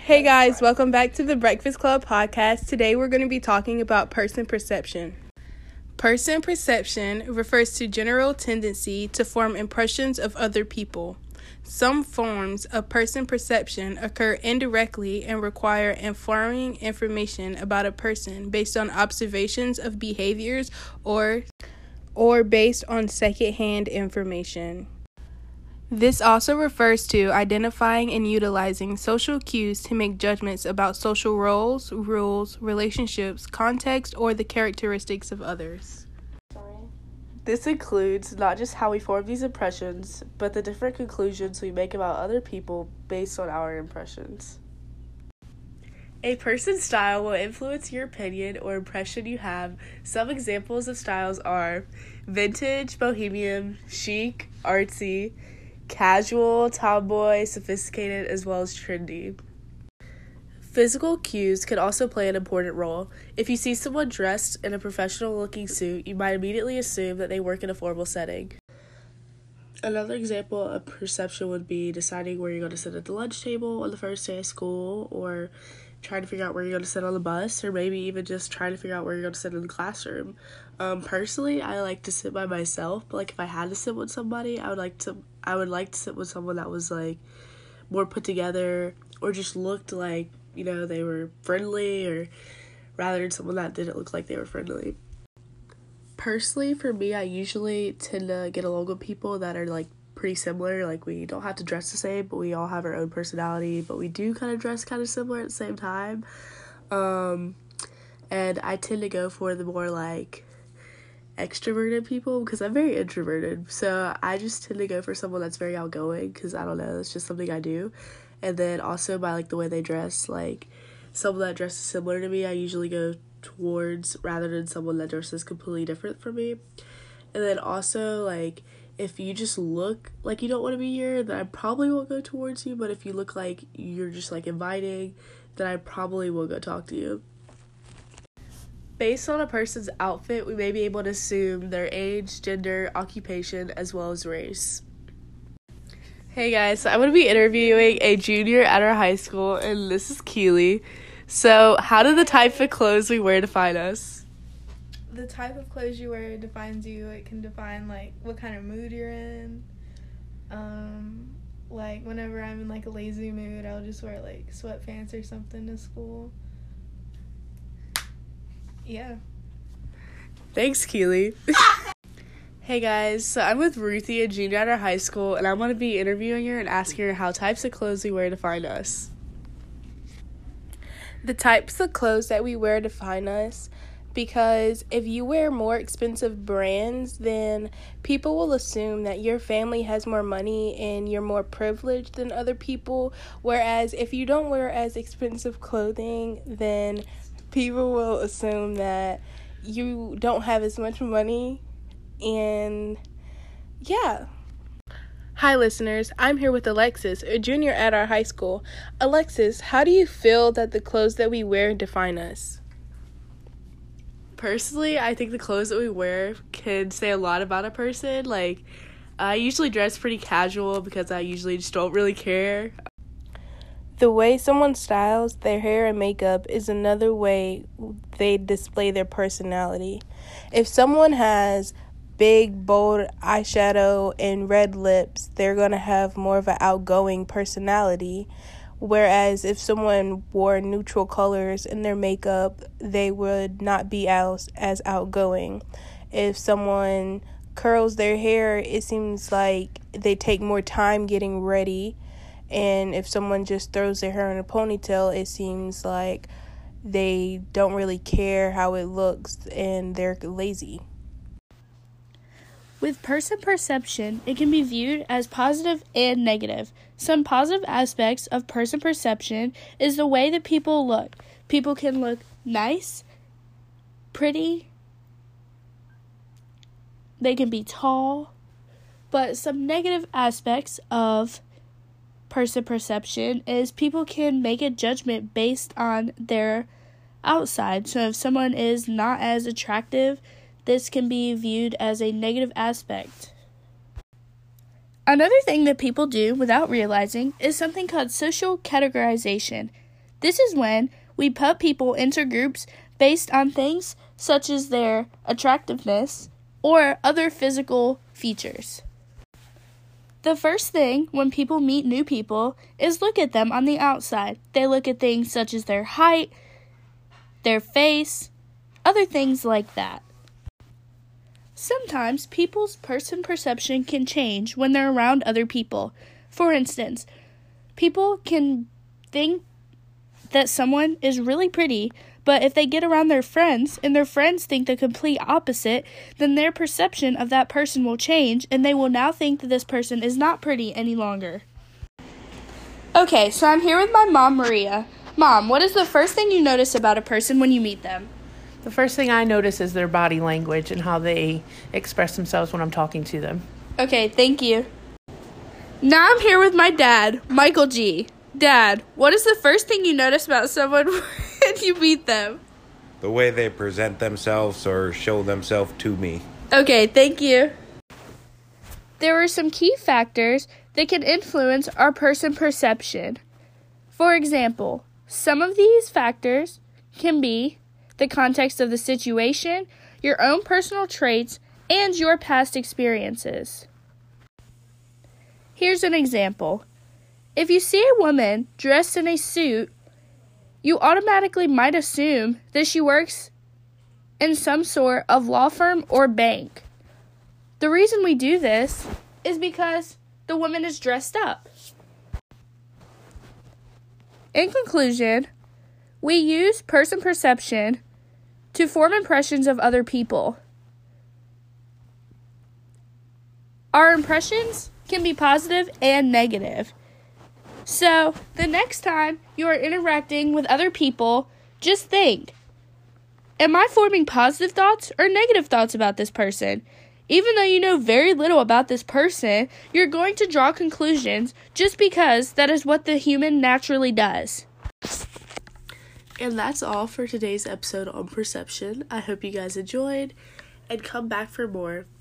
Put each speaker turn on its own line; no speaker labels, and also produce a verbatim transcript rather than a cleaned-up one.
Hey guys, welcome back to the Breakfast Club podcast. Today we're going to be talking about person perception. Person perception refers to general tendency to form impressions of other people. Some forms of person perception occur indirectly and require informing information about a person based on observations of behaviors or or based on secondhand information. This also refers to identifying and utilizing social cues to make judgments about social roles, rules, relationships, context, or the characteristics of others.
This includes not just how we form these impressions, but the different conclusions we make about other people based on our impressions. A person's style will influence your opinion or impression you have. Some examples of styles are vintage, bohemian, chic, artsy, casual, tomboy, sophisticated, as well as trendy. Physical cues can also play an important role. If you see someone dressed in a professional-looking suit, you might immediately assume that they work in a formal setting. Another example of perception would be deciding where you're going to sit at the lunch table on the first day of school, or trying to figure out where you're going to sit on the bus, or maybe even just trying to figure out where you're going to sit in the classroom. Um, personally, I like to sit by myself, but like if I had to sit with somebody, I would like to I would like to sit with someone that was like more put together, or just looked like, you know, they were friendly, or rather than someone that didn't look like they were friendly. Personally, for me, I usually tend to get along with people that are like pretty similar. Like, we don't have to dress the same, but we all have our own personality, but we do kind of dress kind of similar at the same time. Um, and I tend to go for the more like extroverted people because I'm very introverted. So I just tend to go for someone that's very outgoing because I don't know, it's just something I do. And then also by like the way they dress, like someone that dresses similar to me, I usually go towards rather than someone that dresses completely different from me. And then also, like, if you just look like you don't want to be here, then I probably won't go towards you. But if you look like you're just like inviting, then I probably will go talk to you. Based on a person's outfit, we may be able to assume their age, gender, occupation, as well as race. Hey guys, so I'm going to be interviewing a junior at our high school, and this is Keely. So, how do the type of clothes we wear define us?
The type of clothes you wear defines you. It can define, like, what kind of mood you're in. Um, like, whenever I'm in, like, a lazy mood, I'll just wear, like, sweatpants or something to school. Yeah.
Thanks, Keely. Hey guys, so I'm with Ruthie, a junior at our high school, and I'm going to be interviewing her and asking her how types of clothes we wear define us.
The types of clothes that we wear define us because if you wear more expensive brands, then people will assume that your family has more money and you're more privileged than other people, whereas if you don't wear as expensive clothing, then people will assume that you don't have as much money. And yeah. Hi listeners, I'm here with Alexis, a junior at our high school. Alexis, how do you feel that the clothes that we wear define us?
Personally, I think the clothes that we wear can say a lot about a person. Like, I usually dress pretty casual because I usually just don't really care.
The way someone styles their hair and makeup is another way they display their personality. If someone has big, bold eyeshadow and red lips, they're going to have more of an outgoing personality. Whereas if someone wore neutral colors in their makeup, they would not be as, as outgoing. If someone curls their hair, it seems like they take more time getting ready. And if someone just throws their hair in a ponytail, it seems like they don't really care how it looks and they're lazy.
With person perception, it can be viewed as positive and negative. Some positive aspects of person perception is the way that people look. People can look nice, pretty, they can be tall, but some negative aspects of person perception is people can make a judgment based on their outside. So if someone is not as attractive, this can be viewed as a negative aspect. Another thing that people do without realizing is something called social categorization. This is when we put people into groups based on things such as their attractiveness or other physical features. The first thing when people meet new people is look at them on the outside. They look at things such as their height, their face, other things like that. Sometimes people's person perception can change when they're around other people. For instance, people can think that someone is really pretty, but if they get around their friends and their friends think the complete opposite, then their perception of that person will change and they will now think that this person is not pretty any longer. Okay, so I'm here with my mom, Maria. Mom, what is the first thing you notice about a person when you meet them?
The first thing I notice is their body language and how they express themselves when I'm talking to them.
Okay, thank you. Now I'm here with my dad, Michael G. Dad, what is the first thing you notice about someone when you meet them?
The way they present themselves or show themselves to me.
Okay, thank you. There are some key factors that can influence our person perception. For example, some of these factors can be the context of the situation, your own personal traits, and your past experiences. Here's an example. If you see a woman dressed in a suit, you automatically might assume that she works in some sort of law firm or bank. The reason we do this is because the woman is dressed up. In conclusion, we use person perception to form impressions of other people. Our impressions can be positive and negative. So, the next time you are interacting with other people, just think, am I forming positive thoughts or negative thoughts about this person? Even though you know very little about this person, you're going to draw conclusions just because that is what the human naturally does.
And that's all for today's episode on perception. I hope you guys enjoyed and come back for more.